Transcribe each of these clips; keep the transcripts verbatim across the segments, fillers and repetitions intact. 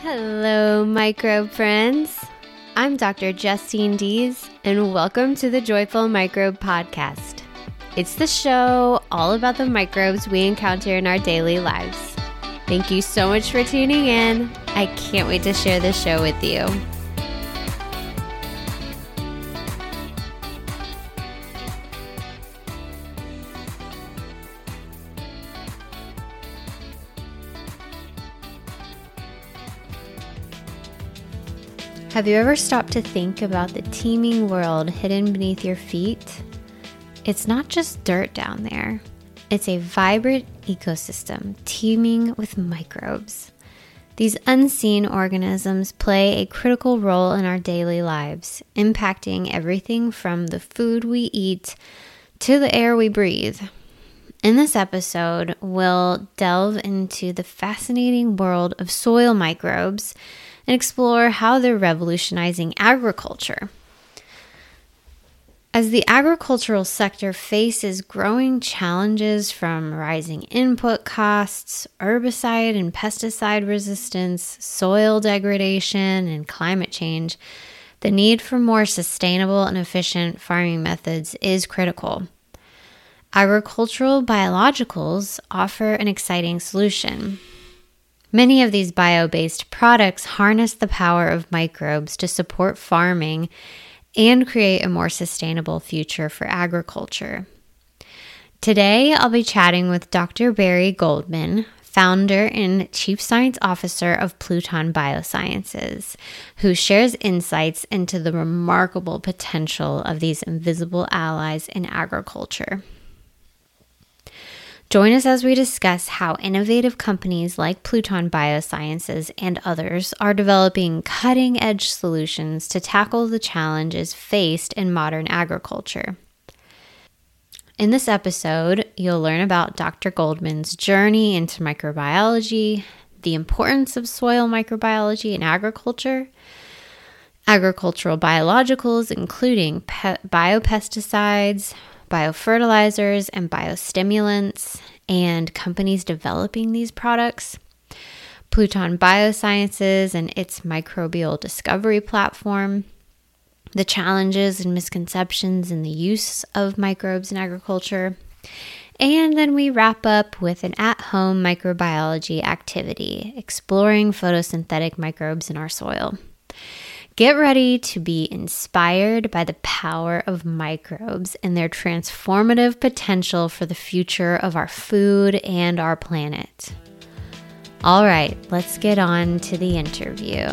Hello, microbe friends. I'm Doctor Justine Dees, and welcome to the Joyful Microbe Podcast. It's the show all about the microbes we encounter in our daily lives. Thank you so much for tuning in. I can't wait to share this show with you. Have you ever stopped to think about the teeming world hidden beneath your feet? It's not just dirt down there. It's a vibrant ecosystem teeming with microbes. These unseen organisms play a critical role in our daily lives, impacting everything from the food we eat to the air we breathe. In this episode, we'll delve into the fascinating world of soil microbes and explore how they're revolutionizing agriculture. As the agricultural sector faces growing challenges from rising input costs, herbicide and pesticide resistance, soil degradation, and climate change, the need for more sustainable and efficient farming methods is critical. Agricultural biologicals offer an exciting solution. Many of these bio-based products harness the power of microbes to support farming and create a more sustainable future for agriculture. Today, I'll be chatting with Doctor Barry Goldman, founder and chief science officer of Pluton Biosciences, who shares insights into the remarkable potential of these invisible allies in agriculture. Join us as we discuss how innovative companies like Pluton Biosciences and others are developing cutting-edge solutions to tackle the challenges faced in modern agriculture. In this episode, you'll learn about Doctor Goldman's journey into microbiology, the importance of soil microbiology in agriculture, agricultural biologicals including pe- biopesticides, biofertilizers, and biostimulants, and companies developing these products, Pluton Biosciences and its microbial discovery platform, the challenges and misconceptions in the use of microbes in agriculture, and then we wrap up with an at-home microbiology activity, exploring photosynthetic microbes in our soil. Get ready to be inspired by the power of microbes and their transformative potential for the future of our food and our planet. All right, let's get on to the interview.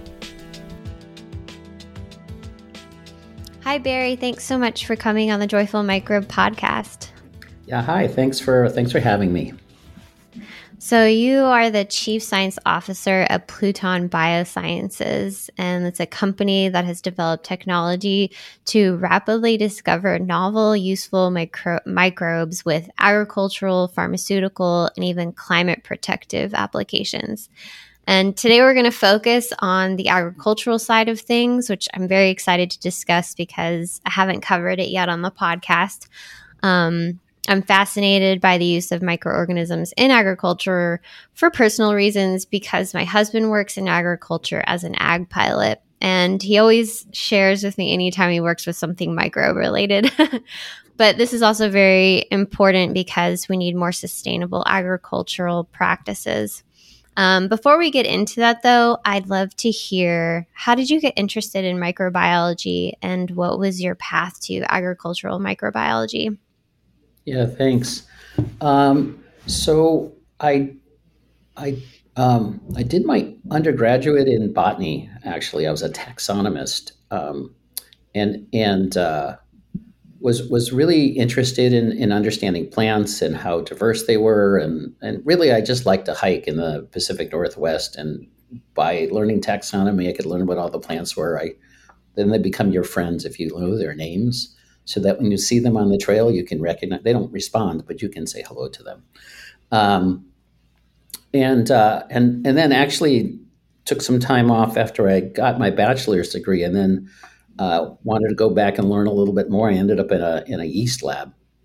Hi, Barry. Thanks so much for coming on the Joyful Microbe Podcast. Yeah, hi. Thanks for thanks for having me. So you are the Chief Science Officer at Pluton Biosciences, and it's a company that has developed technology to rapidly discover novel, useful micro- microbes with agricultural, pharmaceutical, and even climate protective applications. And today we're going to focus on the agricultural side of things, which I'm very excited to discuss because I haven't covered it yet on the podcast. Um, I'm fascinated by the use of microorganisms in agriculture for personal reasons because my husband works in agriculture as an ag pilot, and he always shares with me anytime he works with something microbe related. But this is also very important because we need more sustainable agricultural practices. Um, before we get into that, though, I'd love to hear, how did you get interested in microbiology, and what was your path to agricultural microbiology? Yeah, thanks. Um, so I, I, um, I did my undergraduate in botany. Actually, I was a taxonomist, um, and and uh, was was really interested in in understanding plants and how diverse they were, and and really, I just liked to hike in the Pacific Northwest. And by learning taxonomy, I could learn what all the plants were. I then they become your friends if you know their names, so that when you see them on the trail, you can recognize. They don't respond, but you can say hello to them. Um, and uh, and and then actually took some time off after I got my bachelor's degree, and then uh, wanted to go back and learn a little bit more. I ended up in a in a yeast lab,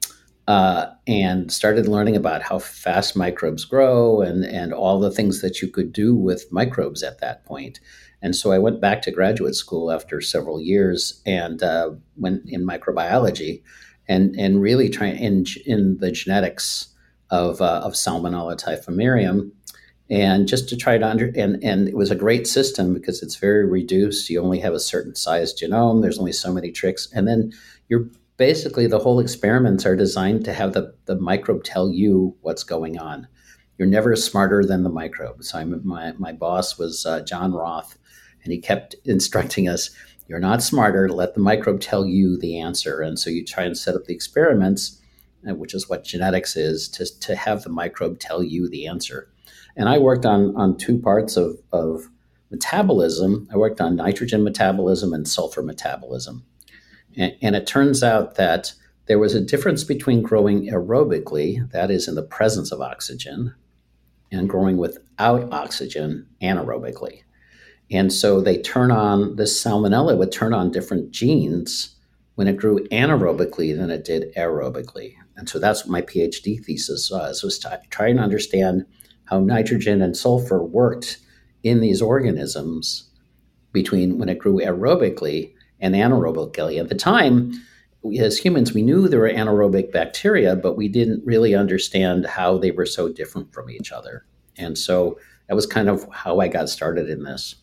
uh, and started learning about how fast microbes grow and, and all the things that you could do with microbes at that point. And so I went back to graduate school after several years and uh, went in microbiology and, and really trying in, in the genetics of, uh, of Salmonella typhimurium. And just to try to under, and, and it was a great system because it's very reduced. You only have a certain size genome. There's only so many tricks. And then you're basically, the whole experiments are designed to have the, the microbe tell you what's going on. You're never smarter than the microbe. So I'm, my, my boss was uh, John Roth, and he kept instructing us, you're not smarter, let the microbe tell you the answer. And so you try and set up the experiments, which is what genetics is, to, to have the microbe tell you the answer. And I worked on, on two parts of, of metabolism. I worked on nitrogen metabolism and sulfur metabolism. And, and it turns out that there was a difference between growing aerobically, that is in the presence of oxygen, and growing without oxygen anaerobically. And so they turn on, this Salmonella would turn on different genes when it grew anaerobically than it did aerobically. And so that's what my PhD thesis was, was to try and understand how nitrogen and sulfur worked in these organisms between when it grew aerobically and anaerobically. At the time, we, as humans, we knew there were anaerobic bacteria, but we didn't really understand how they were so different from each other. And so that was kind of how I got started in this.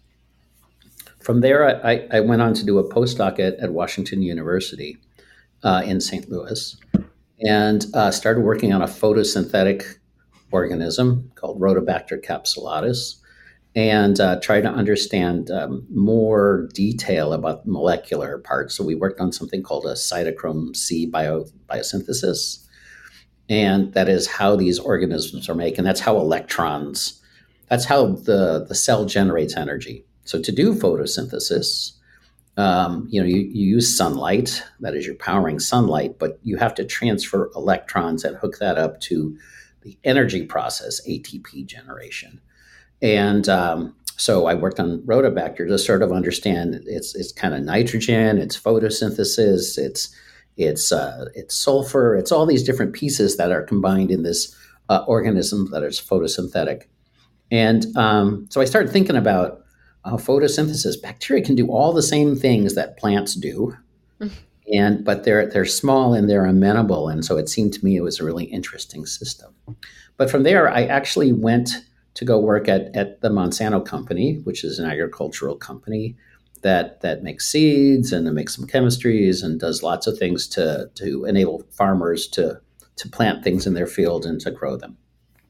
From there, I, I went on to do a postdoc at, at Washington University uh, in Saint Louis and uh, started working on a photosynthetic organism called Rhodobacter capsulatus, and uh, try to understand um, more detail about molecular parts. So we worked on something called a cytochrome C bio, biosynthesis, and that is how these organisms are made, and that's how electrons, that's how the, the cell generates energy. So to do photosynthesis, um, you know, you, you use sunlight, that is, you're powering sunlight, but you have to transfer electrons and hook that up to the energy process, A T P generation. And um, so I worked on Rhodobacter to sort of understand it's it's kind of nitrogen, it's photosynthesis, it's it's uh, it's sulfur, it's all these different pieces that are combined in this uh, organism that is photosynthetic. And um, so I started thinking about uh, photosynthesis. Bacteria can do all the same things that plants do, and but they're they're small and they're amenable. And so it seemed to me it was a really interesting system. But from there, I actually went to go work at, at the Monsanto company, which is an agricultural company that that makes seeds and it makes some chemistries and does lots of things to, to enable farmers to, to plant things in their field and to grow them.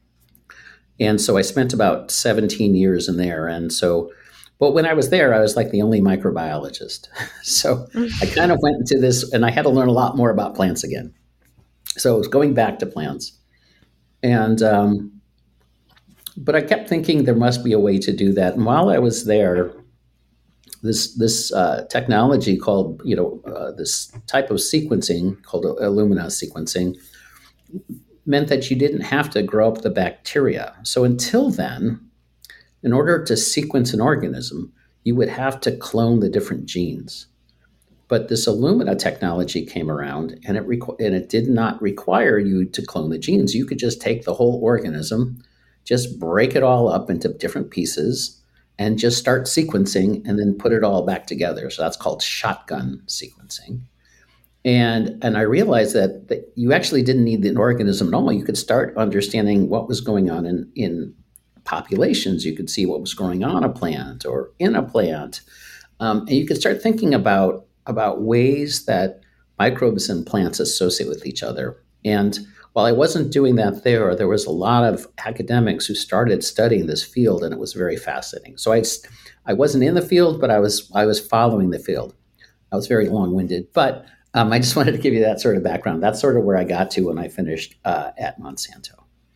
And so I spent about seventeen years in there. And so, but when I was there, I was like the only microbiologist. So I kind of went into this and I had to learn a lot more about plants again. So I was going back to plants. And, um, but I kept thinking there must be a way to do that. And while I was there, this this uh, technology called, you know, uh, this type of sequencing called Illumina sequencing meant that you didn't have to grow up the bacteria. So until then, in order to sequence an organism, you would have to clone the different genes. But this Illumina technology came around, and it requ- and it did not require you to clone the genes. You could just take the whole organism, just break it all up into different pieces, and just start sequencing and then put it all back together. So that's called shotgun sequencing. And, and I realized that, that you actually didn't need an organism at all. You could start understanding what was going on in, in populations. You could see what was going on a plant or in a plant. Um, and you could start thinking about, about ways that microbes and plants associate with each other. And while I wasn't doing that there, there was a lot of academics who started studying this field, and it was very fascinating. So I, I wasn't in the field, but I was I was following the field. I was very long-winded, but um, I just wanted to give you that sort of background. That's sort of where I got to when I finished uh, at Monsanto.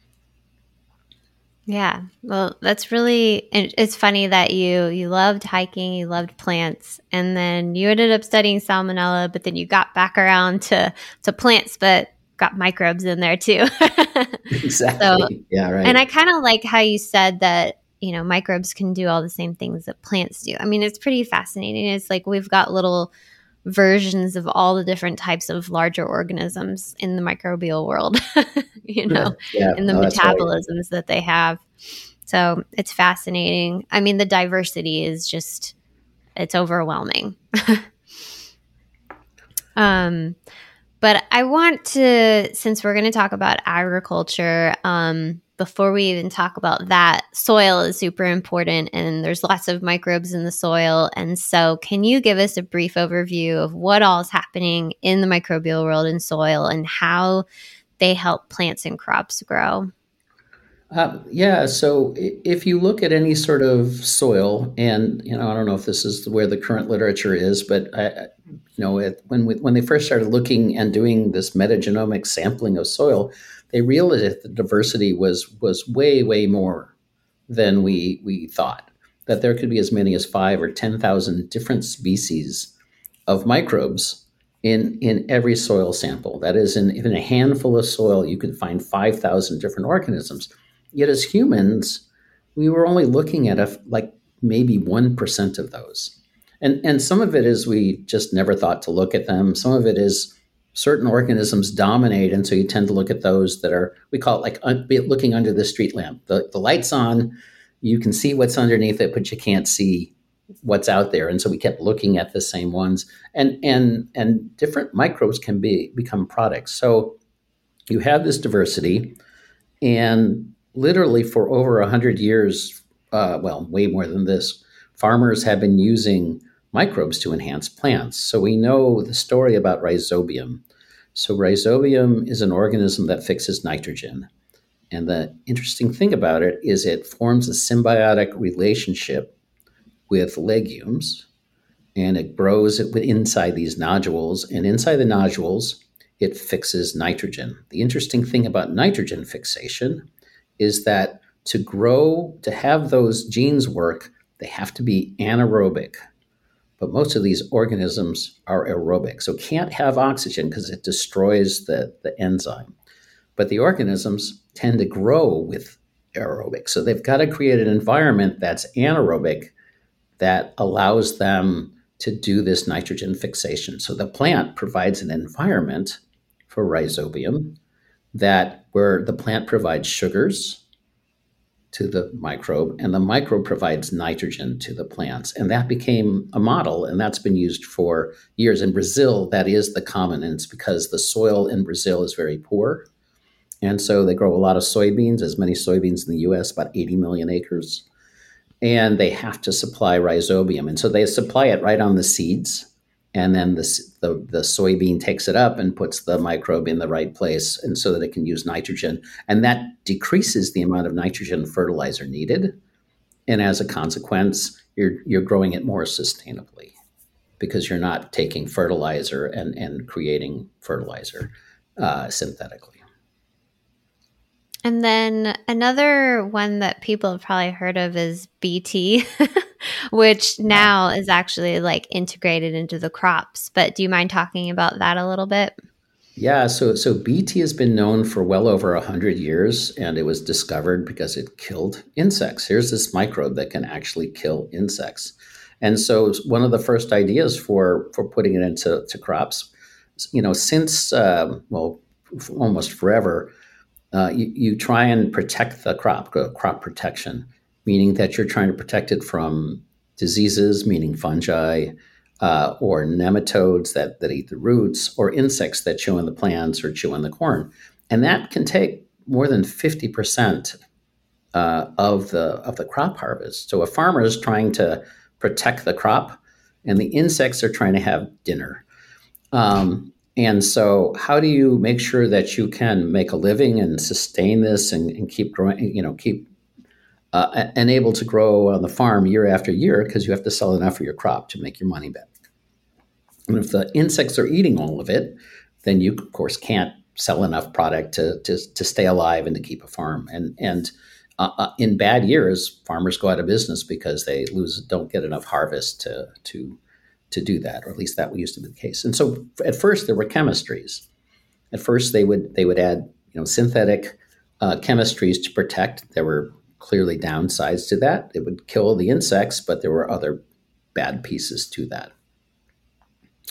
Yeah, well, that's really, it's funny that you you loved hiking, you loved plants, and then you ended up studying Salmonella, but then you got back around to, to plants, but got microbes in there too. Exactly. So, yeah, right. And I kind of like how you said that, you know, microbes can do all the same things that plants do. I mean, it's pretty fascinating. It's like we've got little versions of all the different types of larger organisms in the microbial world, you know, Yeah, in the no, that's right. metabolisms that they have. So it's fascinating. I mean, the diversity is just, it's overwhelming. um, but I want to, since we're going to talk about agriculture, um, before we even talk about that, soil is super important and there's lots of microbes in the soil. And so can you give us a brief overview of what all is happening in the microbial world in soil and how they help plants and crops grow? Um, yeah, so i- if you look at any sort of soil, and you know, I don't know if this is where the current literature is, but I, I- you know, it, when we, when they first started looking and doing this metagenomic sampling of soil, they realized that the diversity was was way way more than we we thought. That there could be as many as five or ten thousand different species of microbes in in every soil sample. That is, in, in a handful of soil, you could find five thousand different organisms. Yet as humans, we were only looking at a, like maybe one percent of those. And, and some of it is we just never thought to look at them. Some of it is certain organisms dominate. And so you tend to look at those that are, we call it like un, looking under the street lamp. The, the light's on, you can see what's underneath it, but you can't see what's out there. And so we kept looking at the same ones. And, and, and different microbes can be become products. So you have this diversity, and literally for over one hundred years, uh, well, way more than this, farmers have been using microbes to enhance plants. So we know the story about rhizobium. So rhizobium is an organism that fixes nitrogen. And the interesting thing about it is it forms a symbiotic relationship with legumes, and it grows inside these nodules. And inside the nodules, it fixes nitrogen. The interesting thing about nitrogen fixation is that to grow, to have those genes work, they have to be anaerobic. But most of these organisms are aerobic, so can't have oxygen because it destroys the, the enzyme. But the organisms tend to grow with aerobic. So they've got to create an environment that's anaerobic that allows them to do this nitrogen fixation. So the plant provides an environment for rhizobium that where the plant provides sugars to the microbe, and the microbe provides nitrogen to the plants. And that became a model, and that's been used for years. In Brazil, that is the common, and it's because the soil in Brazil is very poor. And so they grow a lot of soybeans, as many soybeans in the U S, about eighty million acres. And they have to supply rhizobium. And so they supply it right on the seeds. And then the, the, the soybean takes it up and puts the microbe in the right place, and so that it can use nitrogen. And that decreases the amount of nitrogen fertilizer needed. And as a consequence, you're, you're growing it more sustainably because you're not taking fertilizer and, and creating fertilizer uh, synthetically. And then another one that people have probably heard of is B T, which now is actually like integrated into the crops. But do you mind talking about that a little bit? Yeah, so so B T has been known for well over one hundred years, and it was discovered because it killed insects. Here's this microbe that can actually kill insects. And so one of the first ideas for for putting it into to crops, you know, since uh, well, f- almost forever, uh, you, you try and protect the crop, uh, crop protection, meaning that you're trying to protect it from diseases, meaning fungi, uh, or nematodes that, that eat the roots, or insects that chew on the plants or chew on the corn. And that can take more than fifty percent uh, of, the, of the crop harvest. So a farmer is trying to protect the crop, and the insects are trying to have dinner. Um, and so, how do you make sure that you can make a living and sustain this and, and keep growing? You know, keep uh, and able to grow on the farm year after year because you have to sell enough for your crop to make your money back. And if the insects are eating all of it, then you of course can't sell enough product to to, to stay alive and to keep a farm. And and uh, uh, in bad years, farmers go out of business because they lose don't get enough harvest to to to do that, or at least that used to be the case. And so at first there were chemistries. At first they would they would add you know synthetic uh, chemistries to protect. There were clearly downsides to that. It would kill the insects, but there were other bad pieces to that.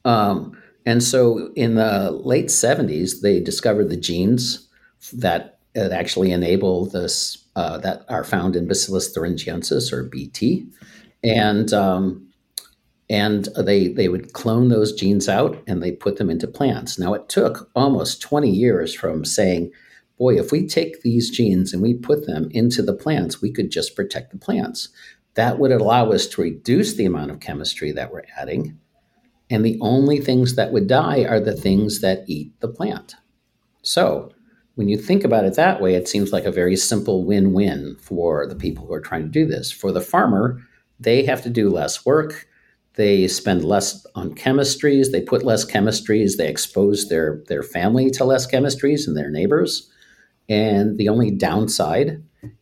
Um, and so in the late seventies, they discovered the genes that, that actually enable this, uh, that are found in Bacillus thuringiensis, or B T. And um, and they they would clone those genes out and they put them into plants. Now it took almost twenty years from saying, boy, if we take these genes and we put them into the plants, we could just protect the plants. That would allow us to reduce the amount of chemistry that we're adding. And the only things that would die are the things that eat the plant. So when you think about it that way, it seems like a very simple win-win for the people who are trying to do this. For the farmer, they have to do less work. They spend less on chemistries. They put less chemistries. They expose their, their family to less chemistries and their neighbors. And the only downside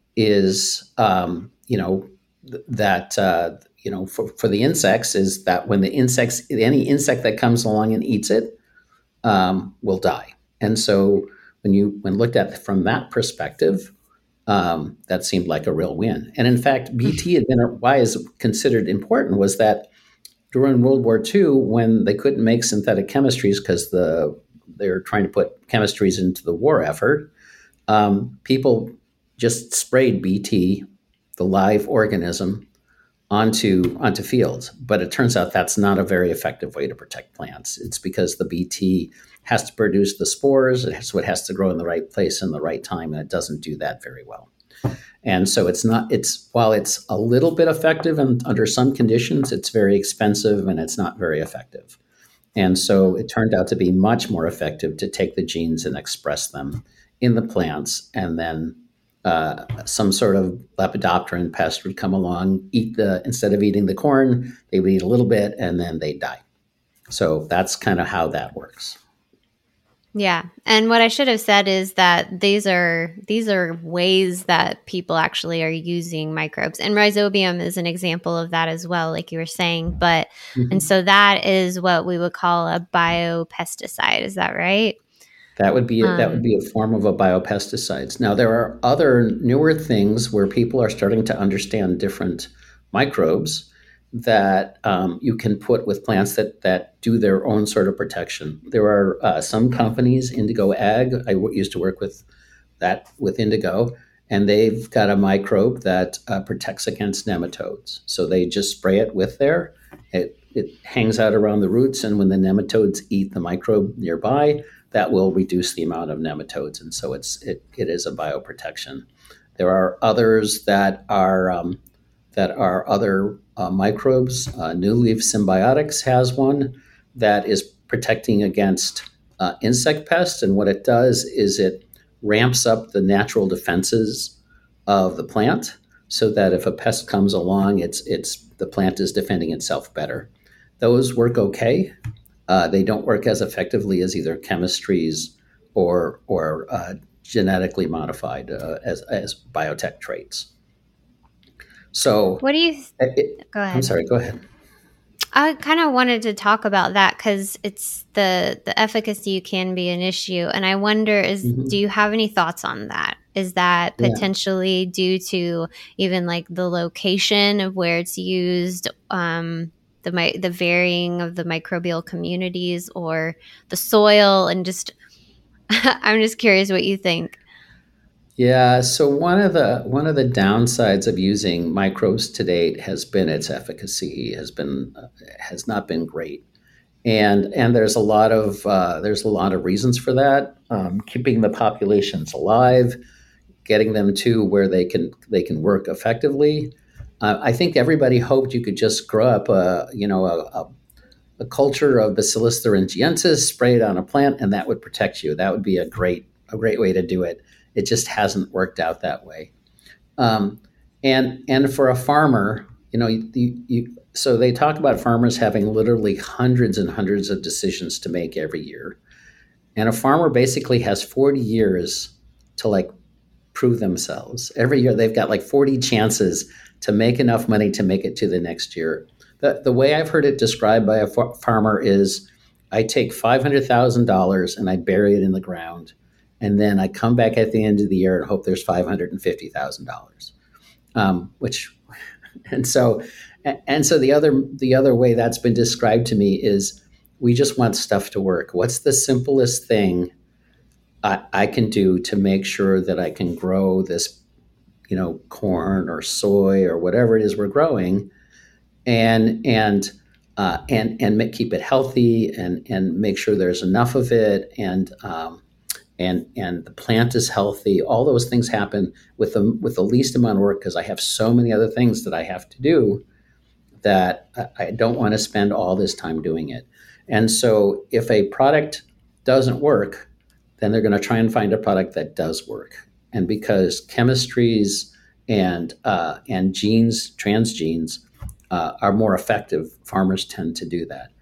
is, um, you know, th- that, uh, you know, for, for the insects is that when the insects, any insect that comes along and eats it um, will die. And so when you, when looked at from that perspective, um, that seemed like a real win. And in fact, B T had been, why is considered important was that during World War Two, when they couldn't make synthetic chemistries because the they were trying to put chemistries into the war effort, um, people just sprayed B T, the live organism, onto onto fields. But it turns out that's not a very effective way to protect plants. It's because the B T has to produce the spores, so it has to grow in the right place in the right time, and it doesn't do that very well. And so it's not, it's, while it's a little bit effective and under some conditions, it's very expensive and it's not very effective. And so it turned out to be much more effective to take the genes and express them in the plants. And then uh, some sort of lepidopteran pest would come along, eat the, instead of eating the corn, they would eat a little bit and then they die. So that's kind of how that works. Yeah. And what I should have said is that these are these are ways that people actually are using microbes. And rhizobium is an example of that as well, like you were saying. But mm-hmm. and so that is what we would call a biopesticide. Is that right? That would be a, um, that would be a form of a biopesticide. Now there are other newer things where people are starting to understand different microbes that um, you can put with plants that that do their own sort of protection. There are uh, some companies, Indigo Ag, I w- used to work with that with Indigo, and they've got a microbe that uh, protects against nematodes. So they just spray it with there. It, it hangs out around the roots, and when the nematodes eat the microbe nearby, that will reduce the amount of nematodes, and so it's it, it is a bioprotection. There are others that are um, that are other uh, microbes. Uh, New Leaf Symbiotics has one that is protecting against uh, insect pests, and what it does is it ramps up the natural defenses of the plant so that if a pest comes along, it's it's the plant is defending itself better. Those work okay. Uh, they don't work as effectively as either chemistries or or uh, genetically modified uh, as as biotech traits. So, what do you? Th- it, go ahead. I'm sorry. Go ahead. I kind of wanted to talk about that because it's the the efficacy can be an issue, and I wonder is mm-hmm. do you have any thoughts on that? Is that potentially yeah. due to even like the location of where it's used, um, the the varying of the microbial communities, or the soil, and just I'm just curious what you think. Yeah, so one of the one of the downsides of using microbes to date has been its efficacy has been uh, has not been great, and and there's a lot of uh, there's a lot of reasons for that. Um, keeping the populations alive, getting them to where they can they can work effectively. Uh, I think everybody hoped you could just grow up a you know a, a, a culture of Bacillus thuringiensis, spray it on a plant, and that would protect you. That would be a great a great way to do it. It just hasn't worked out that way. Um, and and for a farmer, you know, you, you, so they talk about farmers having literally hundreds and hundreds of decisions to make every year. And a farmer basically has forty years to like prove themselves. Every year they've got like forty chances to make enough money to make it to the next year. The, the way I've heard it described by a fa- farmer is I take five hundred thousand dollars and I bury it in the ground. And then I come back at the end of the year and hope there's five hundred fifty thousand dollars, um, which, and so, and so the other the other way that's been described to me is we just want stuff to work. What's the simplest thing I, I can do to make sure that I can grow this, you know, corn or soy or whatever it is we're growing, and and uh, and and make, keep it healthy, and and make sure there's enough of it, and um, and and the plant is healthy. All those things happen with the with the least amount of work, because I have so many other things that I have to do that I don't want to spend all this time doing it. And so if a product doesn't work, then they're going to try and find a product that does work. And because chemistries and uh, and genes, transgenes, uh, are more effective, farmers tend to do that.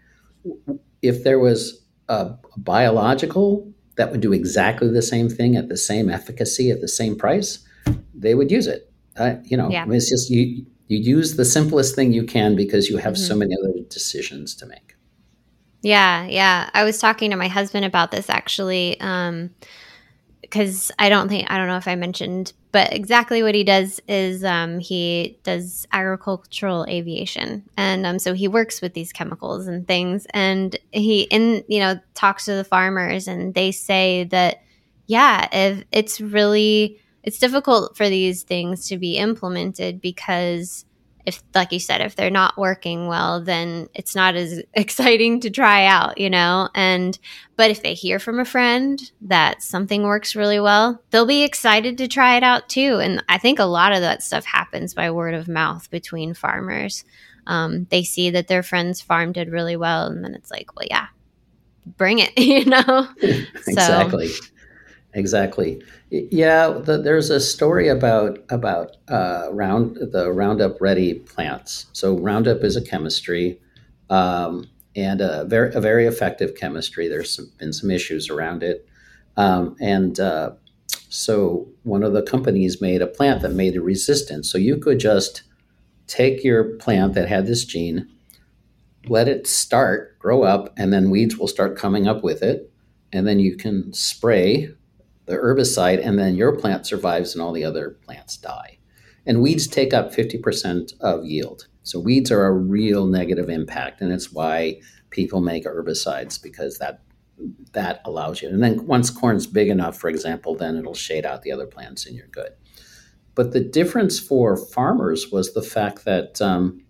If there was a, a biological that would do exactly the same thing at the same efficacy at the same price, they would use it. Uh, you know, Yeah. I mean, it's just you. You use the simplest thing you can because you have Mm-hmm. so many other decisions to make. Yeah, yeah. I was talking to my husband about this actually, um, because I don't think I don't know if I mentioned, but exactly what he does is um, he does agricultural aviation, and um, so he works with these chemicals and things, and he in you know talks to the farmers, and they say that yeah, if it's really it's difficult for these things to be implemented because if, like you said, if they're not working well, then it's not as exciting to try out, you know? And, but if they hear from a friend that something works really well, they'll be excited to try it out too. And I think a lot of that stuff happens by word of mouth between farmers. Um, they see that their friend's farm did really well, and then it's like, well, yeah, bring it, you know? So, Exactly. Exactly. Yeah, the, there's a story about about uh, round the Roundup Ready plants. So Roundup is a chemistry, um, and a very a very effective chemistry. There's some, been some issues around it, um, and uh, so one of the companies made a plant that made it resistant. So you could just take your plant that had this gene, let it start, grow up, and then weeds will start coming up with it, and then you can spray the herbicide, and then your plant survives and all the other plants die. And weeds take up fifty percent of yield. So weeds are a real negative impact, and it's why people make herbicides, because that that allows you. And then once corn's big enough, for example, then it'll shade out the other plants and you're good. But the difference for farmers was the fact that um,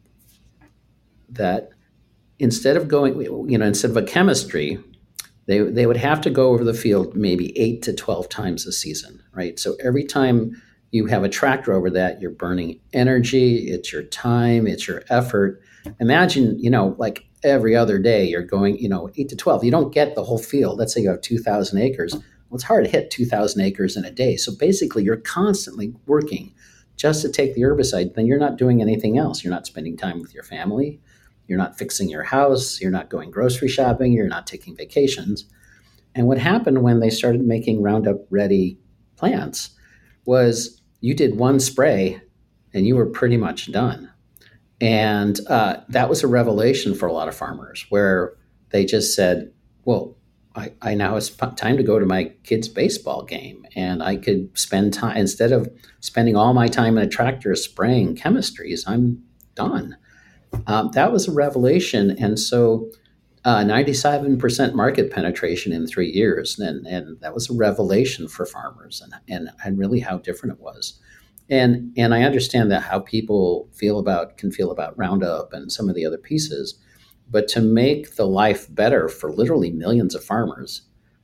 that instead of going, you know, instead of a chemistry, they they would have to go over the field maybe eight to twelve times a season, right? So every time you have a tractor over that, you're burning energy, it's your time, it's your effort. Imagine, you know, like every other day you're going, you know, eight to twelve. You don't get the whole field. Let's say you have two thousand acres. Well, it's hard to hit two thousand acres in a day. So basically you're constantly working just to take the herbicide. Then you're not doing anything else. You're not spending time with your family. You're not fixing your house. You're not going grocery shopping. You're not taking vacations. And what happened when they started making Roundup Ready plants was you did one spray and you were pretty much done. And uh, that was a revelation for a lot of farmers, where they just said, well, I, I now it's time to go to my kid's baseball game. And I could spend time, instead of spending all my time in a tractor spraying chemistries, I'm done. Um, that was a revelation. And so uh, ninety-seven percent market penetration in three years. And, and that was a revelation for farmers, and, and, and really how different it was. And, and I understand that how people feel about can feel about Roundup and some of the other pieces. But to make the life better for literally millions of farmers,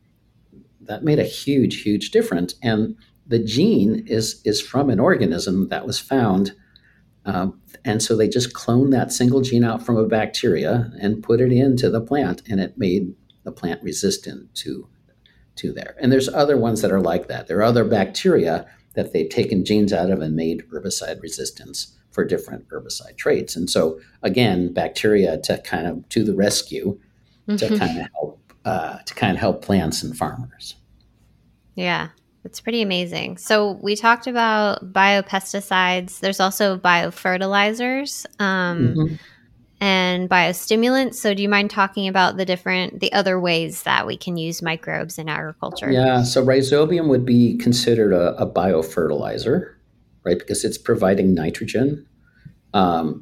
that made a huge, huge difference. And the gene is, is from an organism that was found. Um, and so they just cloned that single gene out from a bacteria and put it into the plant, and it made the plant resistant to, to there. And there's other ones that are like that. There are other bacteria that they've taken genes out of and made herbicide resistance for different herbicide traits. And so again, bacteria to kind of to the rescue to mm-hmm. kind of help uh, to kind of help plants and farmers. Yeah. It's pretty amazing. So we talked about biopesticides. There's also biofertilizers um, Mm-hmm. and biostimulants. So do you mind talking about the different, the other ways that we can use microbes in agriculture? Yeah. So rhizobium would be considered a, a biofertilizer, right? Because it's providing nitrogen. Um,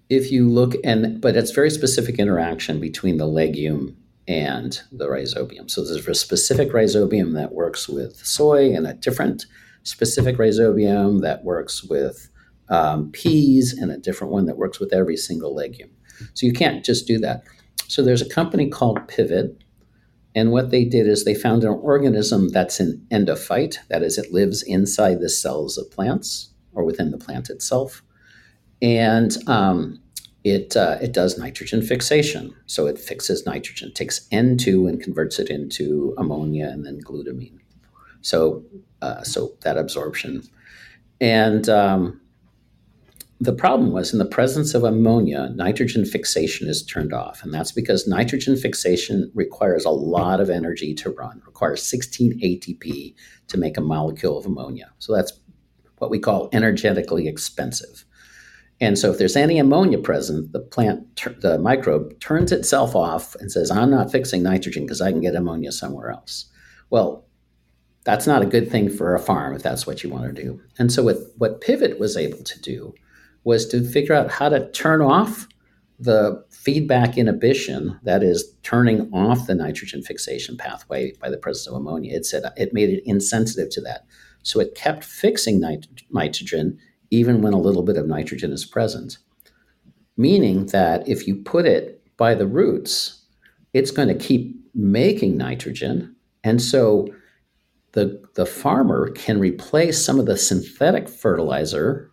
if you look and but it's very specific interaction between the legume and the rhizobium. So there's a specific rhizobium that works with soy and a different specific rhizobium that works with um, peas and a different one that works with every single legume. So you can't just do that. So there's a company called Pivot, and what they did is they found an organism that's an endophyte, that is, it lives inside the cells of plants or within the plant itself, and um, it uh, it does nitrogen fixation. So it fixes nitrogen, takes N two and converts it into ammonia and then glutamine. So uh, so that absorption. And um, the problem was in the presence of ammonia, nitrogen fixation is turned off. And that's because nitrogen fixation requires a lot of energy to run, requires sixteen A T P to make a molecule of ammonia. So that's what we call energetically expensive. And so if there's any ammonia present, the plant, the microbe turns itself off and says, I'm not fixing nitrogen because I can get ammonia somewhere else. Well, that's not a good thing for a farm if that's what you want to do. And so what, what Pivot was able to do was to figure out how to turn off the feedback inhibition, that is turning off the nitrogen fixation pathway by the presence of ammonia. It said it made it insensitive to that. So it kept fixing nit- nitrogen even when a little bit of nitrogen is present, meaning that if you put it by the roots, it's going to keep making nitrogen. And so the, the farmer can replace some of the synthetic fertilizer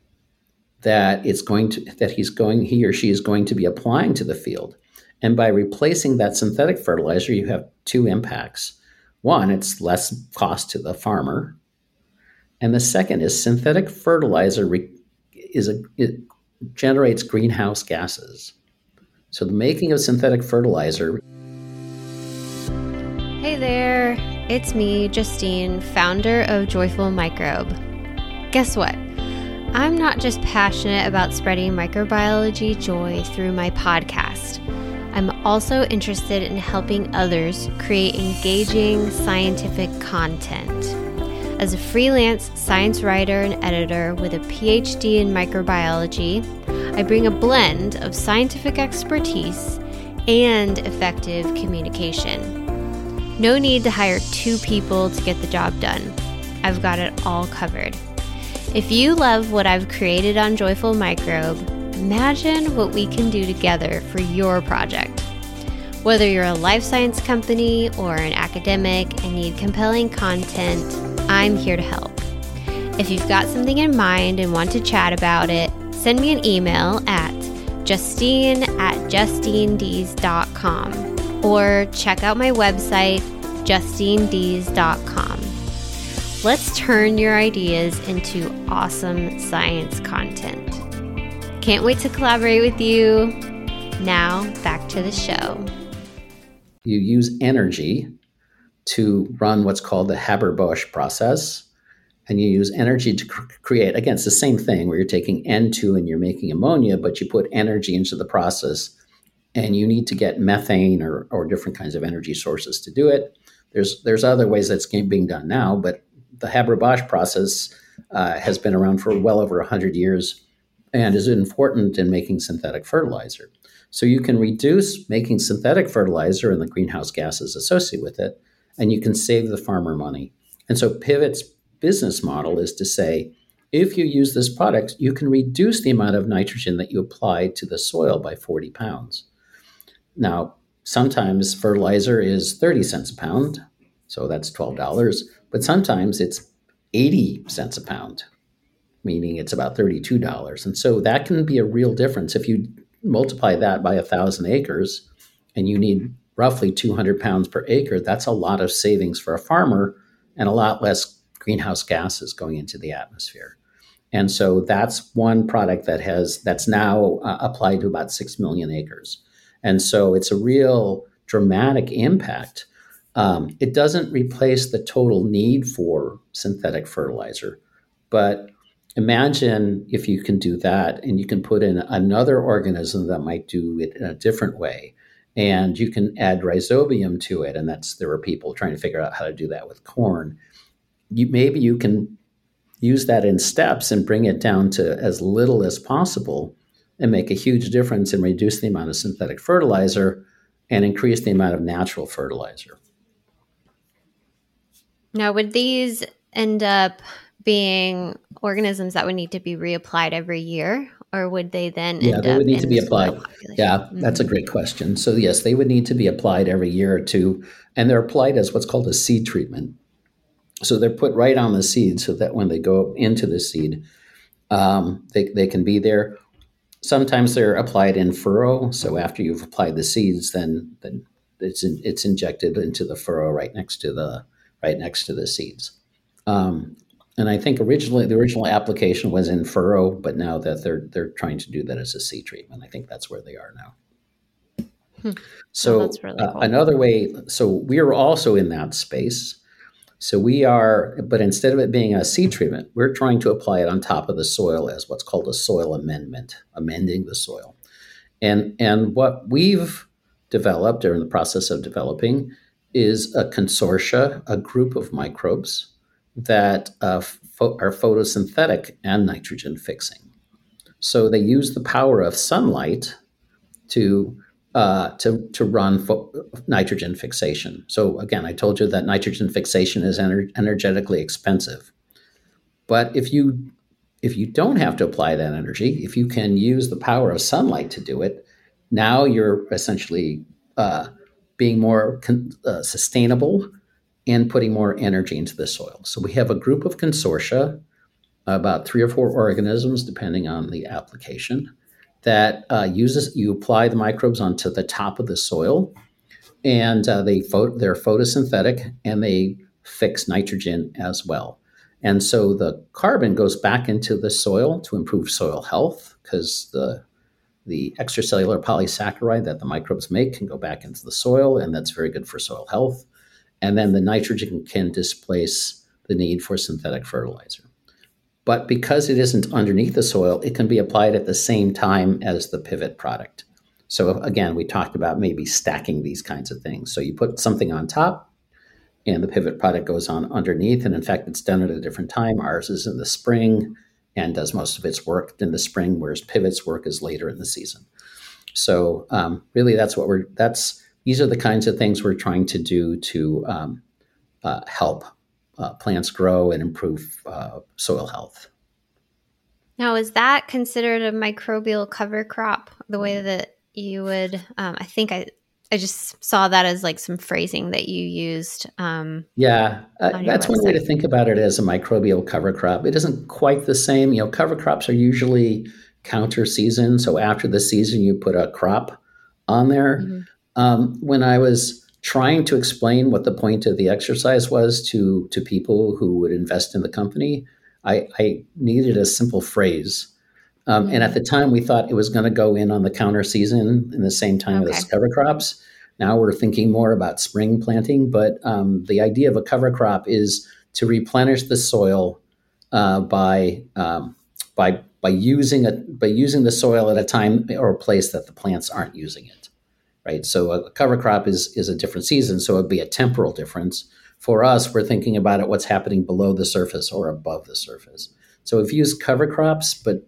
that it's going to that he's going he or she is going to be applying to the field. And by replacing that synthetic fertilizer, you have two impacts. One, it's less cost to the farmer. And the second is synthetic fertilizer re, is a, it generates greenhouse gases. So the making of synthetic fertilizer. Hey there, it's me, Justine, founder of Joyful Microbe. Guess what? I'm not just passionate about spreading microbiology joy through my podcast. I'm also interested in helping others create engaging scientific content. As a freelance science writer and editor with a P H D in microbiology, I bring a blend of scientific expertise and effective communication. No need to hire two people to get the job done. I've got it all covered. If you love what I've created on Joyful Microbe, imagine what we can do together for your project. Whether you're a life science company or an academic and need compelling content, I'm here to help. If you've got something in mind and want to chat about it, send me an email at justine at justinedees dot com or check out my website, justine dees dot com. Let's turn your ideas into awesome science content. Can't wait to collaborate with you. Now, back to the show. You use energy to run what's called the Haber-Bosch process, and you use energy to cr- create, again, it's the same thing where you're taking N two and you're making ammonia, but you put energy into the process, and you need to get methane or, or different kinds of energy sources to do it. There's, there's other ways that's being done now, but the Haber-Bosch process uh, has been around for well over one hundred years and is important in making synthetic fertilizer. So you can reduce making synthetic fertilizer and the greenhouse gases associated with it, and you can save the farmer money. And so Pivot's business model is to say, if you use this product, you can reduce the amount of nitrogen that you apply to the soil by forty pounds. Now, sometimes fertilizer is thirty cents a pound, so that's twelve dollars. But sometimes it's eighty cents a pound, meaning it's about thirty-two dollars. And so that can be a real difference. If you multiply that by one thousand acres and you need roughly two hundred pounds per acre, that's a lot of savings for a farmer and a lot less greenhouse gases going into the atmosphere. And so that's one product that has that's now uh, applied to about six million acres. And so it's a real dramatic impact. Um, it doesn't replace the total need for synthetic fertilizer, but imagine if you can do that and you can put in another organism that might do it in a different way, and you can add rhizobium to it. And that's there are people trying to figure out how to do that with corn. You, maybe you can use that in steps and bring it down to as little as possible and make a huge difference and reduce the amount of synthetic fertilizer and increase the amount of natural fertilizer. Now, would these end up being organisms that would need to be reapplied every year, or would they then Yeah, end they up would need in to the be soil applied. population? Yeah, Mm-hmm. that's a great question. So yes, they would need to be applied every year or two, and they're applied as what's called a seed treatment. So they're put right on the seed so that when they go into the seed, um, they, they can be there. Sometimes they're applied in furrow. So after you've applied the seeds, then, then it's in, it's injected into the furrow right next to the right next to the seeds. Um, and I think originally the original application was in furrow, but now that they're they're trying to do that as a seed treatment, I think that's where they are now. Hmm. So Oh, that's really uh, cool. another way, so we are also in that space. So we are, but instead of it being a seed treatment, we're trying to apply it on top of the soil as what's called a soil amendment, amending the soil. And, and what we've developed or in the process of developing is a consortia, a group of microbes that uh, pho- are photosynthetic and nitrogen fixing. So they use the power of sunlight to uh, to to run fo- nitrogen fixation. So again, I told you that nitrogen fixation is ener- energetically expensive, but if you if you don't have to apply that energy, if you can use the power of sunlight to do it, now you're essentially uh, being more con- uh, sustainable and putting more energy into the soil. So we have a group of consortia, about three or four organisms, depending on the application, that uh, uses you apply the microbes onto the top of the soil, and uh, they pho- they're photosynthetic and they fix nitrogen as well. And so the carbon goes back into the soil to improve soil health because the the extracellular polysaccharide that the microbes make can go back into the soil, and that's very good for soil health. And then the nitrogen can displace the need for synthetic fertilizer. But because it isn't underneath the soil, it can be applied at the same time as the pivot product. So again, we talked about maybe stacking these kinds of things. So you put something on top and the pivot product goes on underneath. And in fact, it's done at a different time. Ours is in the spring and does most of its work in the spring, whereas pivot's work is later in the season. So um, really that's what we're, that's, these are the kinds of things we're trying to do to um, uh, help uh, plants grow and improve uh, soil health. Now, is that considered a microbial cover crop? The way that you would, um, I think I, I just saw that as like some phrasing that you used. Um, yeah, uh, on your that's one way website. to think about it as a microbial cover crop. It isn't quite the same. You know, cover crops are usually counter season. So after the season, you put a crop on there. Mm-hmm. Um, when I was trying to explain what the point of the exercise was to to people who would invest in the company, I, I needed a simple phrase. Um, Mm-hmm. And at the time, we thought it was going to go in on the counter season in the same time Okay. as cover crops. Now we're thinking more about spring planting, but um, the idea of a cover crop is to replenish the soil uh, by um, by by using a by using the soil at a time or a place that the plants aren't using it. Right. So a cover crop is is a different season, so it'd be a temporal difference. For us, we're thinking about it what's happening below the surface or above the surface. So we've used cover crops, but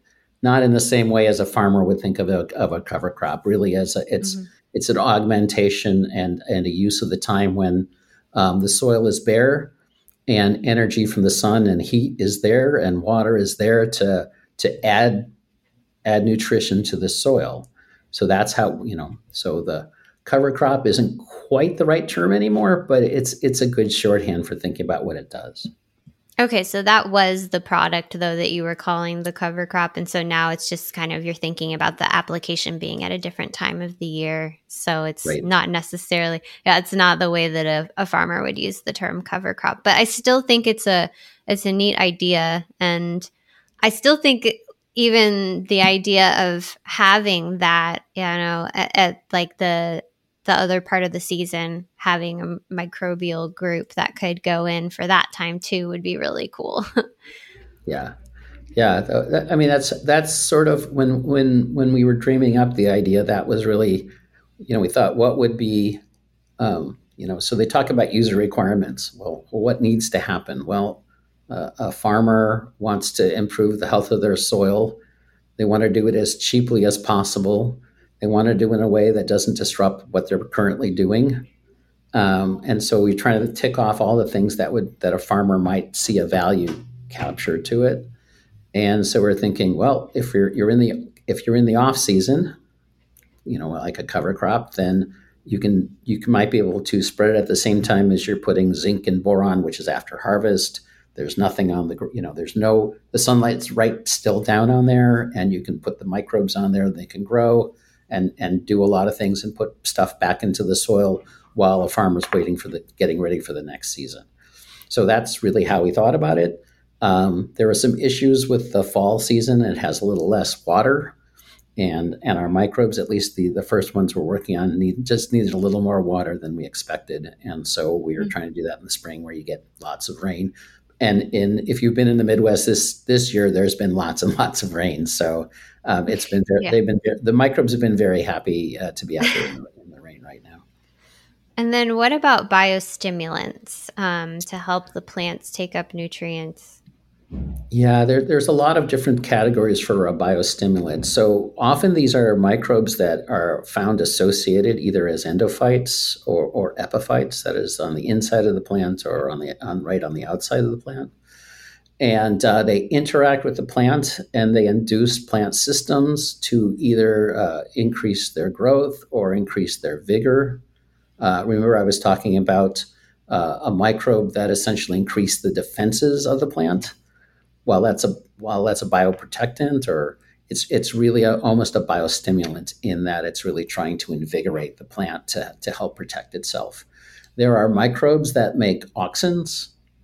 not in the same way as a farmer would think of a, of a cover crop. Really, as a, it's Mm-hmm. it's an augmentation and and a use of the time when um, the soil is bare and energy from the sun and heat is there and water is there to to add add nutrition to the soil. So that's how, you know, so the cover crop isn't quite the right term anymore, but it's it's a good shorthand for thinking about what it does. Okay, so that was the product, though, that you were calling the cover crop. And so now it's just kind of you're thinking about the application being at a different time of the year. So it's Right. not necessarily, yeah, it's not the way that a, a farmer would use the term cover crop. But I still think it's a it's a neat idea. And I still think even the idea of having that, you know, at, at like the the other part of the season, having a microbial group that could go in for that time too would be really cool. Yeah. Yeah, th- that- I mean that's that's sort of when when when we were dreaming up the idea, that was really, you know, we thought what would be, um, you know, so they talk about user requirements. Well, what needs to happen? Well, uh, a farmer wants to improve the health of their soil. They want to do it as cheaply as possible. They want to do it in a way that doesn't disrupt what they're currently doing. Um, and so we try to tick off all the things that would that a farmer might see a value capture to it. And so we're thinking, well, if you're you're in the if you're in the off season, you know, like a cover crop, then you can you can, might be able to spread it at the same time as you're putting zinc and boron, which is after harvest. There's nothing on the you know there's no the sunlight's right still down on there, and you can put the microbes on there. They can grow and and do a lot of things and put stuff back into the soil while a farmer's waiting for the getting ready for the next season. So that's really how we thought about it. Um, there were some issues with the fall season. It has a little less water, and and our microbes, at least the, the first ones we're working on, need just needed a little more water than we expected. And so we were mm-hmm. trying to do that in the spring where you get lots of rain. And in if you've been in the Midwest this this year, there's been lots and lots of rain. So um, it's been very, yeah. they've been the microbes have been very happy uh, to be out there in the, in the rain right now. And then what about biostimulants um, to help the plants take up nutrients? Yeah, there, there's a lot of different categories for a biostimulant. So often these are microbes that are found associated either as endophytes or, or epiphytes, that is on the inside of the plant or on the on right on the outside of the plant. And uh, they interact with the plant and they induce plant systems to either uh, increase their growth or increase their vigor. Uh, remember, I was talking about uh, a microbe that essentially increased the defenses of the plant. While that's a while that's a bioprotectant, or it's it's really a, almost a biostimulant in that it's really trying to invigorate the plant to, to help protect itself. There are microbes that make auxins,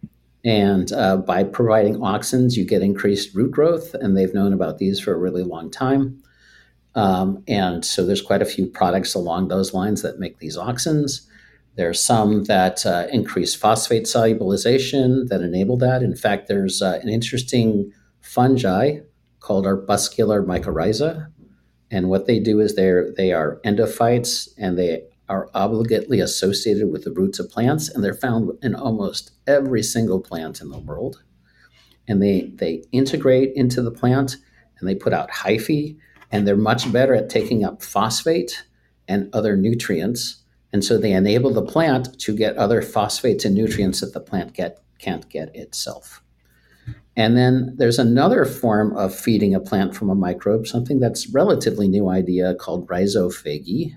and uh, by providing auxins, you get increased root growth, and they've known about these for a really long time. Um, and so there's quite a few products along those lines that make these auxins. There are some that uh, increase phosphate solubilization that enable that. In fact, there's uh, an interesting fungi called arbuscular mycorrhiza. And what they do is they're, they are endophytes, and they are obligately associated with the roots of plants. And they're found in almost every single plant in the world. And they, they integrate into the plant, and they put out hyphae. And they're much better at taking up phosphate and other nutrients. And so they enable the plant to get other phosphates and nutrients that the plant get, can't get itself. And then there's another form of feeding a plant from a microbe, something that's a relatively new idea called rhizophagy.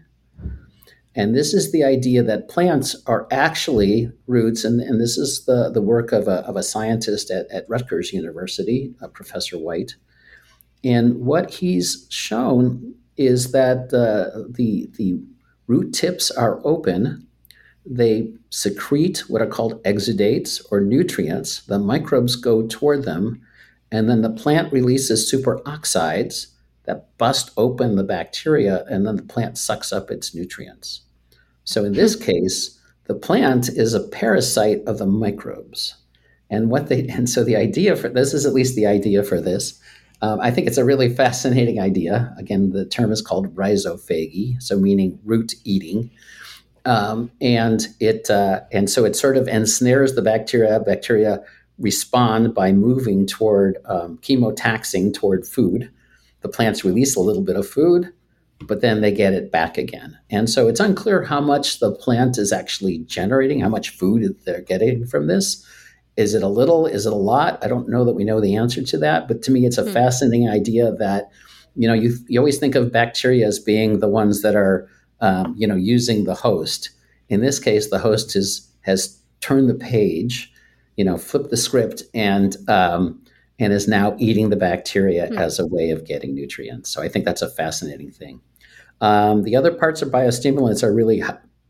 And this is the idea that plants are actually roots, and, and this is the, the work of a, of a scientist at, at Rutgers University, uh, Professor White. And what he's shown is that uh, the, the root tips are open. They secrete what are called exudates or nutrients. The microbes go toward them, and then the plant releases superoxides that bust open the bacteria, and then the plant sucks up its nutrients. So in this case, the plant is a parasite of the microbes. And what they and so the idea for this is at least the idea for this. Um, I think it's a really fascinating idea. Again, the term is called rhizophagy, so meaning root eating. Um, and it uh, and so it sort of ensnares the bacteria. Bacteria respond by moving toward um, chemotaxing toward food. The plants release a little bit of food, but then they get it back again. And so it's unclear how much the plant is actually generating, how much food they're getting from this. Is it a little? Is it a lot? I don't know that we know the answer to that. But to me, it's a hmm. fascinating idea that, you know, you you always think of bacteria as being the ones that are, um, you know, using the host. In this case, the host is, has turned the page, you know, flipped the script, and um, and is now eating the bacteria hmm. as a way of getting nutrients. So I think that's a fascinating thing. Um, the other parts of biostimulants are really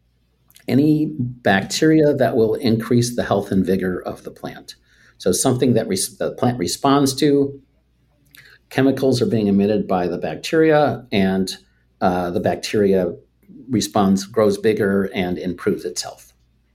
any bacteria that will increase the health and vigor of the plant. So something that res- the plant responds to, chemicals are being emitted by the bacteria, and uh, the bacteria responds, grows bigger, and improves its health.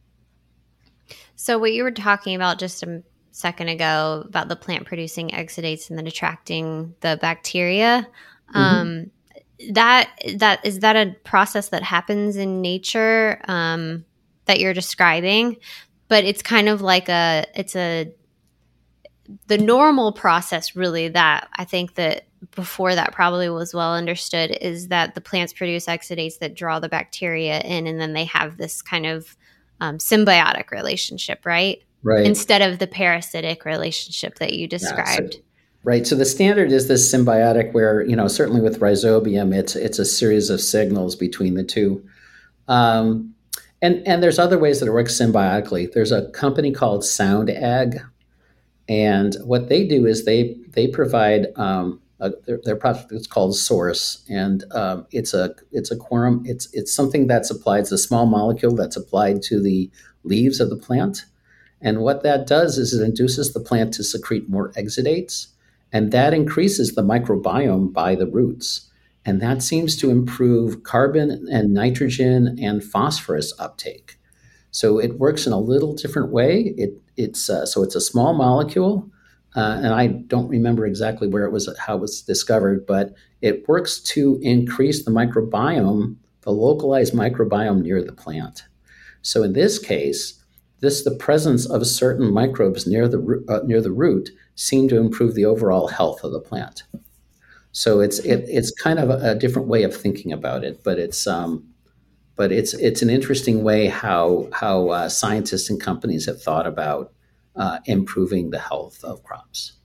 So what you were talking about just a second ago about the plant producing exudates and then attracting the bacteria, mm-hmm. um, That that is that a process that happens in nature um, that you're describing, but it's kind of like a it's a the normal process really that I think that before that probably was well understood, is that the plants produce exudates that draw the bacteria in, and then they have this kind of um, symbiotic relationship, right? Right. Instead of the parasitic relationship that you Yeah. So, described. right. So the standard is this symbiotic where, you know, certainly with rhizobium, it's it's a series of signals between the two. Um, and and there's other ways that it works symbiotically. There's a company called Sound Ag, and what they do is they they provide um, a, their, their product is called Source, and um, it's a it's a quorum. It's it's something that's applied. It's a small molecule that's applied to the leaves of the plant, and what that does is it induces the plant to secrete more exudates, and that increases the microbiome by the roots. And that seems to improve carbon and nitrogen and phosphorus uptake. So it works in a little different way. It, it's uh, so it's a small molecule, uh, and I don't remember exactly where it was, how it was discovered, but it works to increase the microbiome, the localized microbiome near the plant. So in this case, this the presence of certain microbes near the uh, near the root seem to improve the overall health of the plant. So it's it, it's kind of a, a different way of thinking about it, but it's um, but it's it's an interesting way how how uh, scientists and companies have thought about uh, improving the health of crops.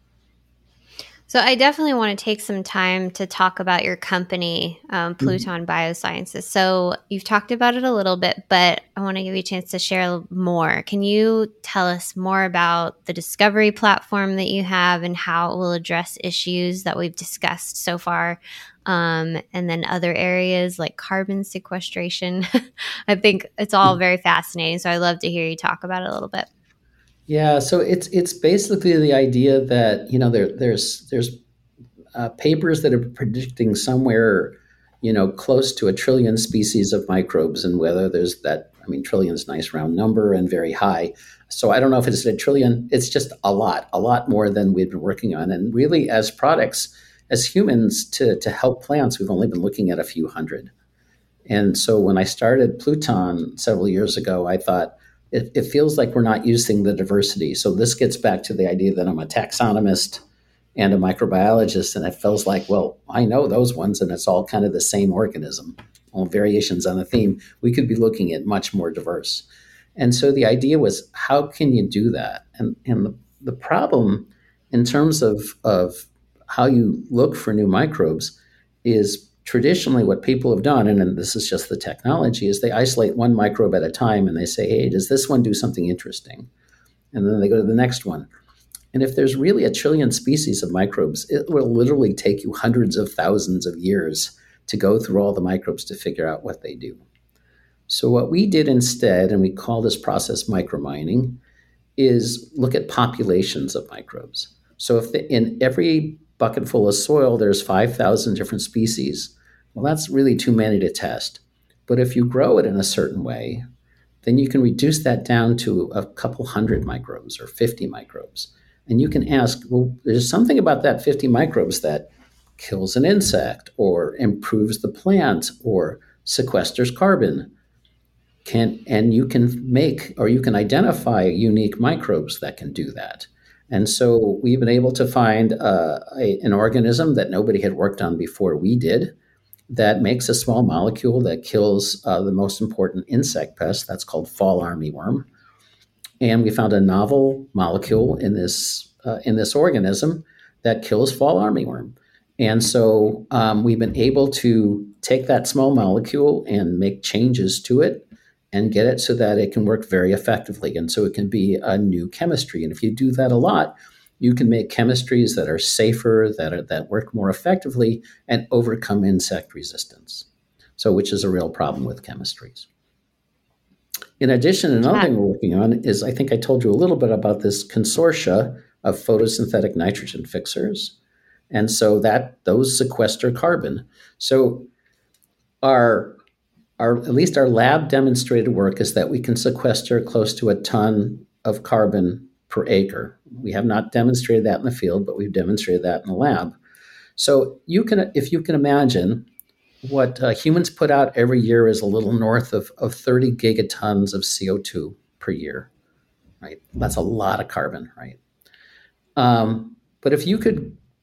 So I definitely want to take some time to talk about your company, um, Mhm. Pluton Biosciences. So you've talked about it a little bit, but I want to give you a chance to share more. Can you tell us more about the discovery platform that you have and how it will address issues that we've discussed so far? Um, and then other areas like carbon sequestration. I think it's all very fascinating. So I'd love to hear you talk about it a little bit. Yeah, so it's it's basically the idea that you know there there's there's uh, papers that are predicting somewhere, you know, close to a trillion species of microbes, and whether there's that. I mean, trillion is a nice round number and very high. So I don't know if it's a trillion. It's just a lot, a lot more than we've been working on. And really, as products, as humans, to to help plants, we've only been looking at a few hundred. And so when I started Pluton several years ago, I thought it, it feels like we're not using the diversity. So this gets back to the idea that I'm a taxonomist and a microbiologist, and it feels like, well, I know those ones, and it's all kind of the same organism, all variations on the theme. We could be looking at much more diverse. And so the idea was, how can you do that? And and the, the problem in terms of of how you look for new microbes is traditionally what people have done, and, and this is just the technology, is they isolate one microbe at a time and they say, hey, does this one do something interesting? And then they go to the next one. And if there's really a trillion species of microbes, it will literally take you hundreds of thousands of years to go through all the microbes to figure out what they do. So what we did instead, and we call this process micromining, is look at populations of microbes. So if the, in every bucket full of soil there's five thousand different species, well, that's really too many to test. But if you grow it in a certain way, then you can reduce that down to a couple hundred microbes or fifty microbes. And you can ask, well, there's something about that fifty microbes that kills an insect or improves the plant or sequesters carbon. Can, and you can make or you can identify unique microbes that can do that. And so we've been able to find uh, a, an organism that nobody had worked on before we did that makes a small molecule that kills uh, the most important insect pest. That's called fall armyworm. And we found a novel molecule in this uh, in this organism that kills fall armyworm. And so um, we've been able to take that small molecule and make changes to it and get it so that it can work very effectively. And so it can be a new chemistry. And if you do that a lot, you can make chemistries that are safer, that are, that work more effectively, and overcome insect resistance. So, which is a real problem with chemistries. In addition, another Yeah. thing we're working on is, I think I told you a little bit about this consortia of photosynthetic nitrogen fixers. And so that those sequester carbon. So our our at least our lab demonstrated work is that we can sequester close to a ton of carbon per acre. We have not demonstrated that in the field, but we've demonstrated that in the lab. So you can, if you can imagine, what uh, humans put out every year is a little north of, of thirty gigatons of C O two per year, right? That's a lot of carbon, right? Um, but if you could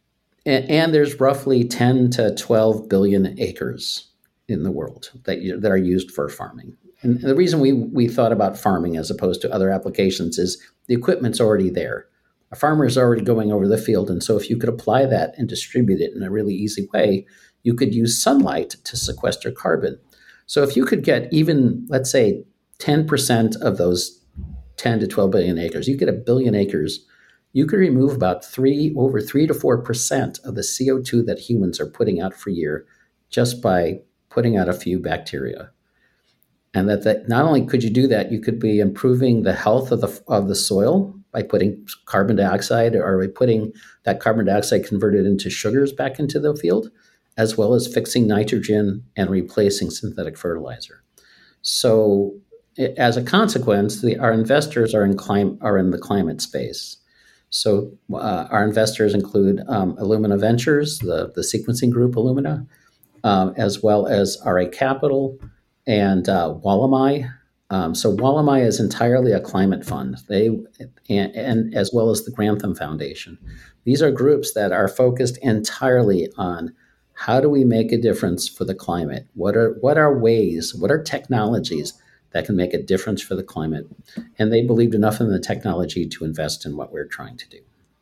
and, and there's roughly ten to twelve billion acres in the world that, you, that are used for farming. And the reason we, we thought about farming as opposed to other applications is the equipment's already there. A farmer is already going over the field. And so if you could apply that and distribute it in a really easy way, you could use sunlight to sequester carbon. So if you could get even, let's say, ten percent of those ten to twelve billion acres, you get a billion acres, you could remove about three, over three to four percent of the C O two that humans are putting out per year just by putting out a few bacteria. And that, that not only could you do that, you could be improving the health of the of the soil by putting carbon dioxide or by putting that carbon dioxide converted into sugars back into the field, as well as fixing nitrogen and replacing synthetic fertilizer. So as a consequence, the, our investors are in clim- are in the climate space. So uh, our investors include um, Illumina Ventures, the, the sequencing group Illumina, um, as well as R A Capital and uh, Wallamai. Um, so Wallamai is entirely a climate fund. They and, and as well as the Grantham Foundation. These are groups that are focused entirely on how do we make a difference for the climate? What are what are ways? What are technologies that can make a difference for the climate? And they believed enough in the technology to invest in what we're trying to do.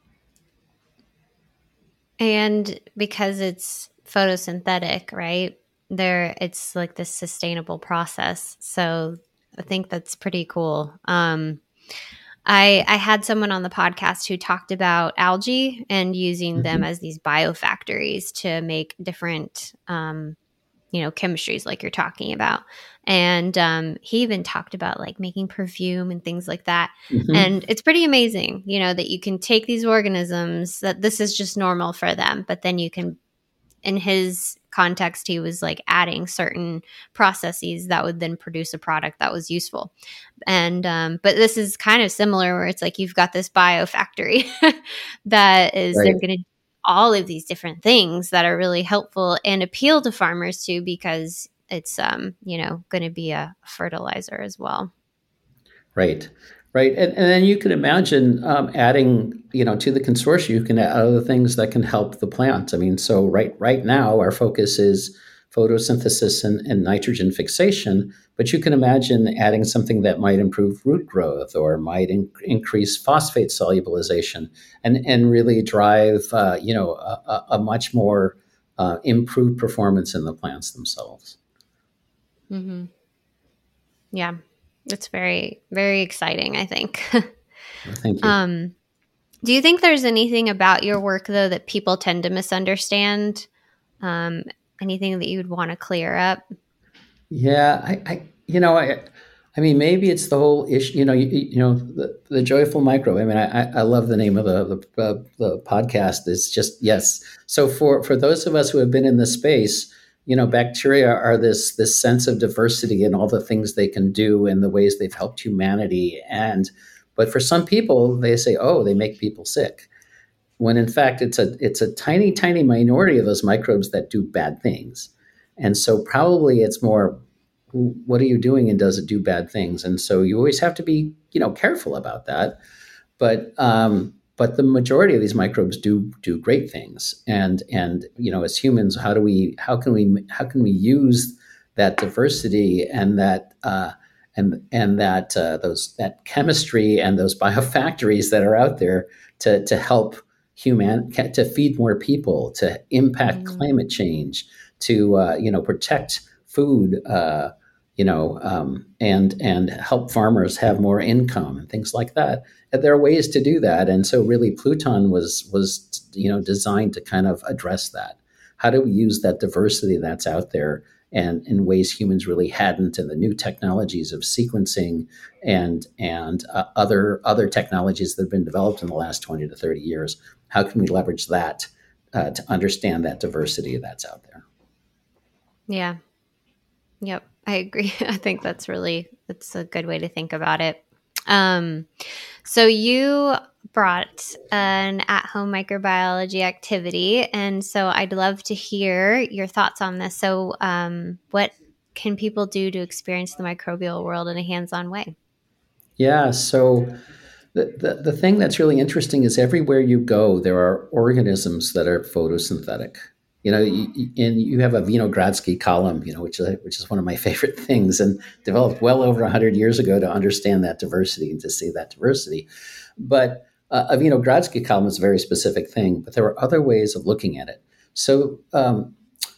And because it's photosynthetic, right? There, it's like this sustainable process. So I think that's pretty cool. Um, I I had someone on the podcast who talked about algae and using mm-hmm. them as these biofactories to make different, um, you know, chemistries like you're talking about. And um, he even talked about like making perfume and things like that. Mm-hmm. And it's pretty amazing, you know, that you can take these organisms that this is just normal for them, but then you can, in his context, he was like adding certain processes that would then produce a product that was useful. And, um, but this is kind of similar where it's like, you've got this biofactory that is, right. They're going to do all of these different things that are really helpful and appeal to farmers too, because it's, um, you know, going to be a fertilizer as well. Right. Right. And, and then you can imagine um, adding, you know, to the consortium, you can add other things that can help the plant. I mean, so right right now, our focus is photosynthesis and, and nitrogen fixation, but you can imagine adding something that might improve root growth or might in, increase phosphate solubilization and, and really drive, uh, you know, a, a much more uh, improved performance in the plants themselves. Mm-hmm. Yeah. It's very, very exciting, I think. Thank you. Um, do you think there's anything about your work, though, that people tend to misunderstand? Um, anything that you would want to clear up? Yeah, I, I you know, I, I mean, maybe it's the whole issue. You know, you, you know, the, the joyful microbe. I mean, I, I love the name of the the, uh, the podcast. It's just yes. So for for those of us who have been in this space, you know, bacteria are this this sense of diversity and all the things they can do and the ways they've helped humanity. And but for some people, they say, oh, they make people sick. When in fact, it's a it's a tiny, tiny minority of those microbes that do bad things. And so probably it's more, what are you doing and does it do bad things? And so you always have to be, you know, careful about that. But um, but the majority of these microbes do do great things. And and you know, as humans, how do we how can we how can we use that diversity and that uh, and and that uh, those that chemistry and those biofactories that are out there to to help human to feed more people, to impact mm-hmm. climate change, to uh, you know protect food, uh, you know, um, and and help farmers have more income and things like that. And there are ways to do that, and so really Pluton was was you know designed to kind of address that. How do we use that diversity that's out there and in ways humans really hadn't, and the new technologies of sequencing and and uh, other other technologies that have been developed in the last twenty to thirty years? How can we leverage that uh, to understand that diversity that's out there? Yeah. Yep. I agree. I think that's really, that's a good way to think about it. Um, so you brought an at-home microbiology activity, and so I'd love to hear your thoughts on this. So um, what can people do to experience the microbial world in a hands-on way? Yeah. So The, the, the thing that's really interesting is everywhere you go, there are organisms that are photosynthetic. You know, you, and you have a Vinogradsky column, you know, which is, which is one of my favorite things, and developed well over one hundred years ago to understand that diversity and to see that diversity. But uh, a Vinogradsky column is a very specific thing, but there are other ways of looking at it. So um,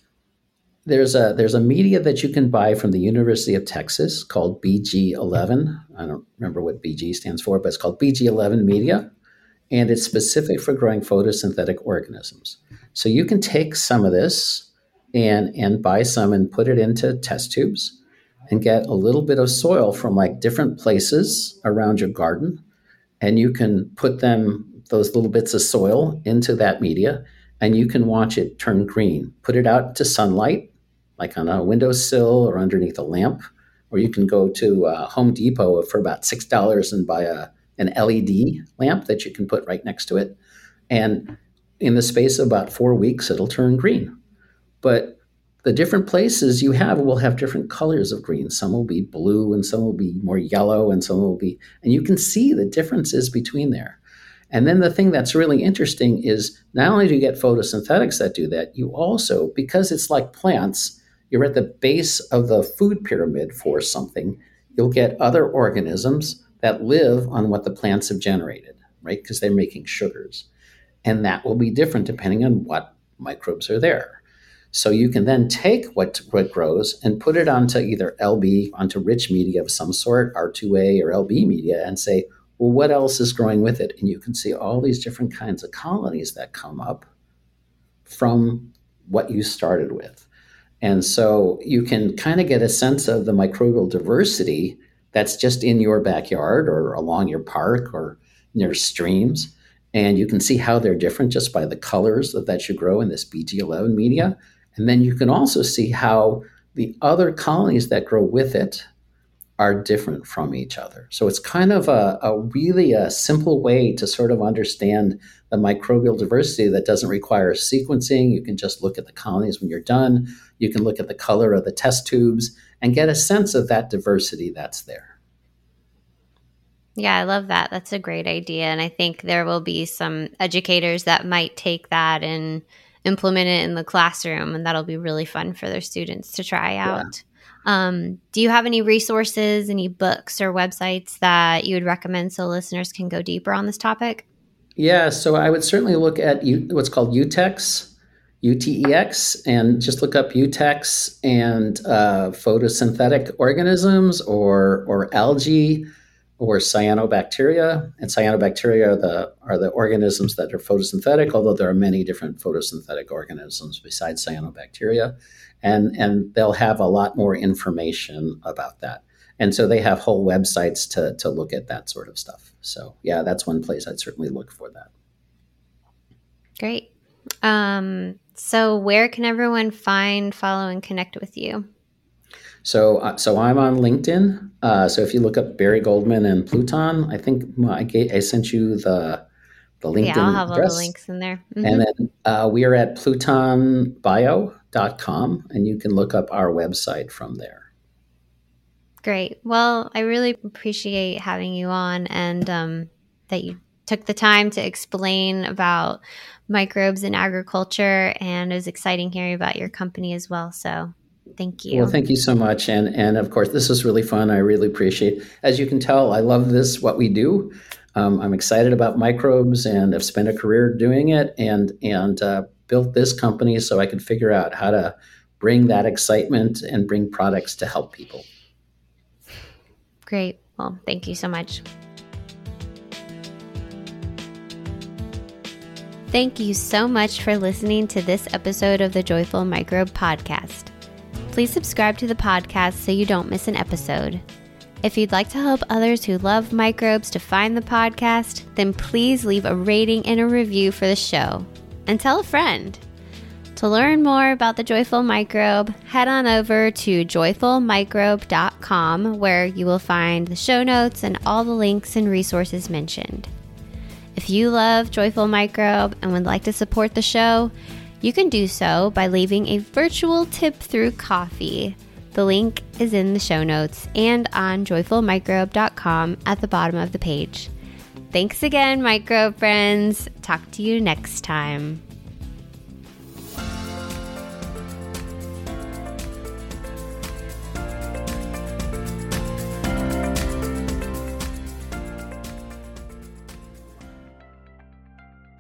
there's a there's a media that you can buy from the University of Texas called B G eleven. I don't remember what B G stands for, but it's called B G eleven media, and it's specific for growing photosynthetic organisms. So you can take some of this and and buy some and put it into test tubes and get a little bit of soil from like different places around your garden, and you can put them those little bits of soil into that media, and you can watch it turn green. Put it out to sunlight, like on a windowsill or underneath a lamp, or you can go to uh, Home Depot for about six dollars and buy a an L E D lamp that you can put right next to it. And in the space of about four weeks, it'll turn green. But the different places you have will have different colors of green. Some will be blue and some will be more yellow and some will be, and you can see the differences between there. And then the thing that's really interesting is not only do you get photosynthetics that do that, you also, because it's like plants, you're at the base of the food pyramid for something, you'll get other organisms that live on what the plants have generated, right? Because they're making sugars. And that will be different depending on what microbes are there. So you can then take what, what grows and put it onto either L B, onto rich media of some sort, R two A or L B media, and say, well, what else is growing with it? And you can see all these different kinds of colonies that come up from what you started with. And so you can kind of get a sense of the microbial diversity that's just in your backyard or along your park or near streams. And you can see how they're different just by the colors that, that you grow in this B G eleven media. And then you can also see how the other colonies that grow with it are different from each other. So it's kind of a, a really a simple way to sort of understand the microbial diversity that doesn't require sequencing. You can just look at the colonies when you're done. You can look at the color of the test tubes and get a sense of that diversity that's there. Yeah, I love that. That's a great idea. And I think there will be some educators that might take that and implement it in the classroom, and that'll be really fun for their students to try out. Yeah. Um, do you have any resources, any books or websites that you would recommend so listeners can go deeper on this topic? Yeah, so I would certainly look at U- what's called U TEX, U T E X, and just look up U TEX and uh, photosynthetic organisms or or algae or cyanobacteria. And cyanobacteria are the are the organisms that are photosynthetic, although there are many different photosynthetic organisms besides cyanobacteria. And, and they'll have a lot more information about that. And so they have whole websites to, to look at that sort of stuff. So yeah, that's one place I'd certainly look for that. Great. Um, so where can everyone find, follow, and connect with you? So, uh, so I'm on LinkedIn. Uh, so if you look up Barry Goldman and Pluton, I think I, gave, I sent you the the LinkedIn Yeah, I'll have address. all the links in there. Mm-hmm. And then uh, we are at pluton bio dot com, and you can look up our website from there. Great. Well, I really appreciate having you on, and um, that you took the time to explain about microbes in agriculture, and it was exciting hearing about your company as well. So thank you. Well, thank you so much. And, and of course, this was really fun. I really appreciate it. As you can tell, I love this, what we do. Um, I'm excited about microbes and have spent a career doing it and, and uh, built this company so I could figure out how to bring that excitement and bring products to help people. Great. Well, thank you so much. Thank you so much for listening to this episode of the Joyful Microbe Podcast. Please subscribe to the podcast so you don't miss an episode. If you'd like to help others who love microbes to find the podcast, then please leave a rating and a review for the show. And tell a friend. To learn more about the Joyful Microbe, head on over to joyful microbe dot com, where you will find the show notes and all the links and resources mentioned. If you love Joyful Microbe and would like to support the show, you can do so by leaving a virtual tip through coffee. The link is in the show notes and on joyful microbe dot com at the bottom of the page. Thanks again, micro friends. Talk to you next time.